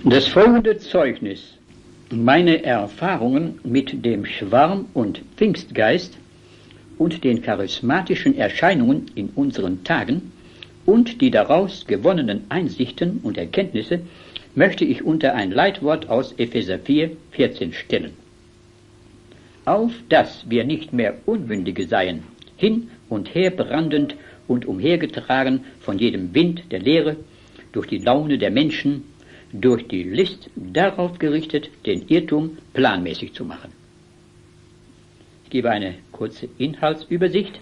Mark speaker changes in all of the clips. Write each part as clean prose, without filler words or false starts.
Speaker 1: Das folgende Zeugnis, meine Erfahrungen mit dem Schwarm- und Pfingstgeist und den charismatischen Erscheinungen in unseren Tagen und die daraus gewonnenen Einsichten und Erkenntnisse möchte ich unter ein Leitwort aus Epheser 4,14 stellen. Auf dass wir nicht mehr Unmündige seien, hin und her brandend und umhergetragen von jedem Wind der Lehre, durch die Laune der Menschen, durch die List darauf gerichtet, den Irrtum planmäßig zu machen. Ich gebe eine kurze Inhaltsübersicht.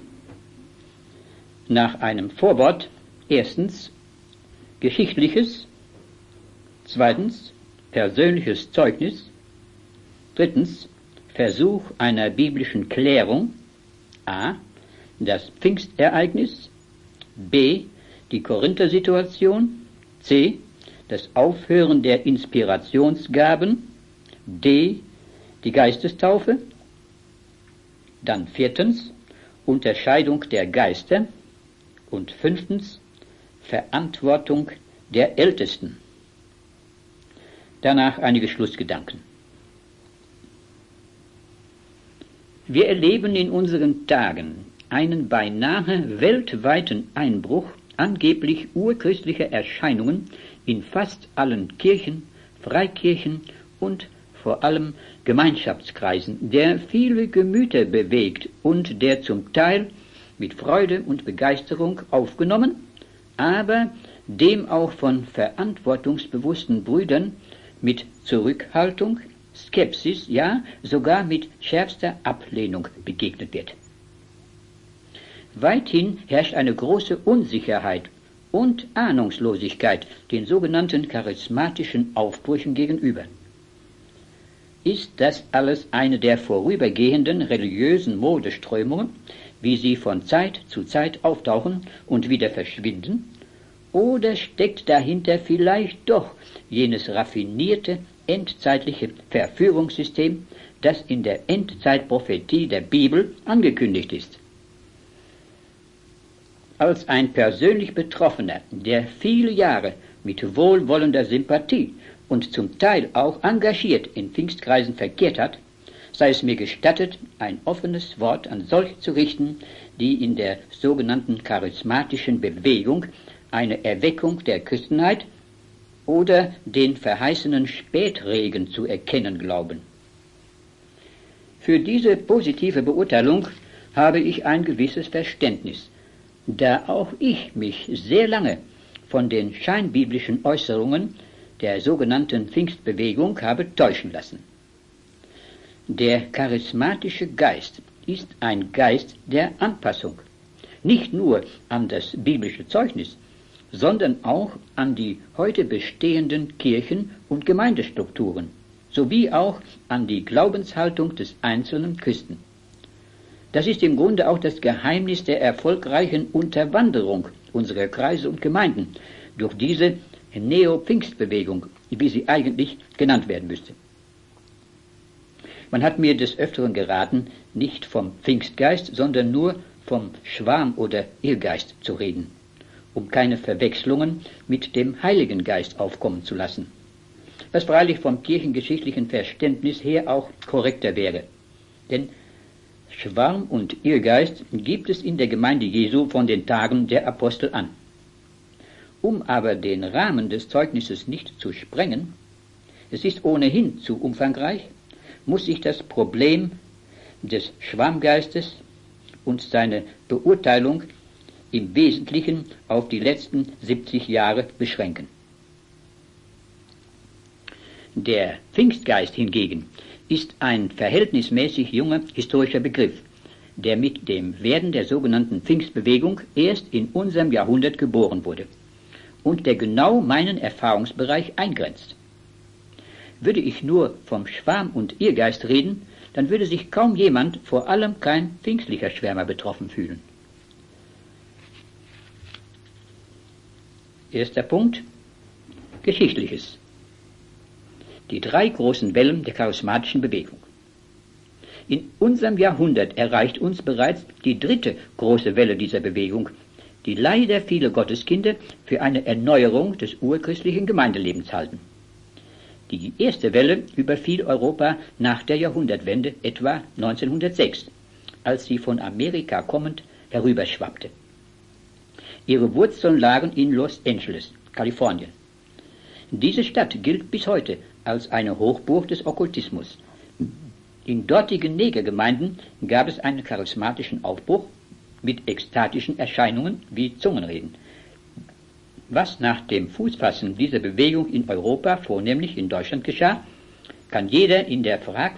Speaker 1: Nach einem Vorwort: erstens geschichtliches, zweitens persönliches Zeugnis, drittens Versuch einer biblischen Klärung, a. das Pfingstereignis, b. die Korinther-Situation, c. das Aufhören der Inspirationsgaben, d. die Geistestaufe, dann viertens Unterscheidung der Geister und fünftens Verantwortung der Ältesten. Danach einige Schlussgedanken. Wir erleben in unseren Tagen einen beinahe weltweiten Einbruch angeblich urchristlicher Erscheinungen in fast allen Kirchen, Freikirchen und vor allem Gemeinschaftskreisen, der viele Gemüter bewegt und der zum Teil mit Freude und Begeisterung aufgenommen, aber dem auch von verantwortungsbewussten Brüdern mit Zurückhaltung, Skepsis, ja sogar mit schärfster Ablehnung begegnet wird. Weithin herrscht eine große Unsicherheit und Ahnungslosigkeit den sogenannten charismatischen Aufbrüchen gegenüber. Ist das alles eine der vorübergehenden religiösen Modeströmungen, wie sie von Zeit zu Zeit auftauchen und wieder verschwinden? Oder steckt dahinter vielleicht doch jenes raffinierte, endzeitliche Verführungssystem, das in der Endzeitprophetie der Bibel angekündigt ist? Als ein persönlich Betroffener, der viele Jahre mit wohlwollender Sympathie und zum Teil auch engagiert in Pfingstkreisen verkehrt hat, sei es mir gestattet, ein offenes Wort an solche zu richten, die in der sogenannten charismatischen Bewegung eine Erweckung der Christenheit oder den verheißenen Spätregen zu erkennen glauben. Für diese positive Beurteilung habe ich ein gewisses Verständnis, da auch ich mich sehr lange von den scheinbiblischen Äußerungen der sogenannten Pfingstbewegung habe täuschen lassen. Der charismatische Geist ist ein Geist der Anpassung, nicht nur an das biblische Zeugnis, sondern auch an die heute bestehenden Kirchen- und Gemeindestrukturen, sowie auch an die Glaubenshaltung des einzelnen Christen. Das ist im Grunde auch das Geheimnis der erfolgreichen Unterwanderung unserer Kreise und Gemeinden durch diese Neo-Pfingstbewegung, wie sie eigentlich genannt werden müsste. Man hat mir des Öfteren geraten, nicht vom Pfingstgeist, sondern nur vom Schwarm- oder Irrgeist zu reden, um keine Verwechslungen mit dem Heiligen Geist aufkommen zu lassen, was freilich vom kirchengeschichtlichen Verständnis her auch korrekter wäre. Denn Schwarm- und Irrgeist gibt es in der Gemeinde Jesu von den Tagen der Apostel an. Um aber den Rahmen des Zeugnisses nicht zu sprengen, es ist ohnehin zu umfangreich, muss sich das Problem des Schwarmgeistes und seine Beurteilung im Wesentlichen auf die letzten 70 Jahre beschränken. Der Pfingstgeist hingegen ist ein verhältnismäßig junger historischer Begriff, der mit dem Werden der sogenannten Pfingstbewegung erst in unserem Jahrhundert geboren wurde und der genau meinen Erfahrungsbereich eingrenzt. Würde ich nur vom Schwarm- und Irrgeist reden, dann würde sich kaum jemand, vor allem kein pfingstlicher Schwärmer, betroffen fühlen. Erster Punkt: Geschichtliches. Die 3 großen Wellen der charismatischen Bewegung. In unserem Jahrhundert erreicht uns bereits die 3. große Welle dieser Bewegung, die leider viele Gotteskinder für eine Erneuerung des urchristlichen Gemeindelebens halten. Die erste Welle überfiel Europa nach der Jahrhundertwende, etwa 1906, als sie von Amerika kommend herüberschwappte. Ihre Wurzeln lagen in Los Angeles, Kalifornien. Diese Stadt gilt bis heute als eine Hochburg des Okkultismus. In dortigen Negergemeinden gab es einen charismatischen Aufbruch mit ekstatischen Erscheinungen wie Zungenreden. Was nach dem Fußfassen dieser Bewegung in Europa, vornehmlich in Deutschland, geschah, kann jeder in der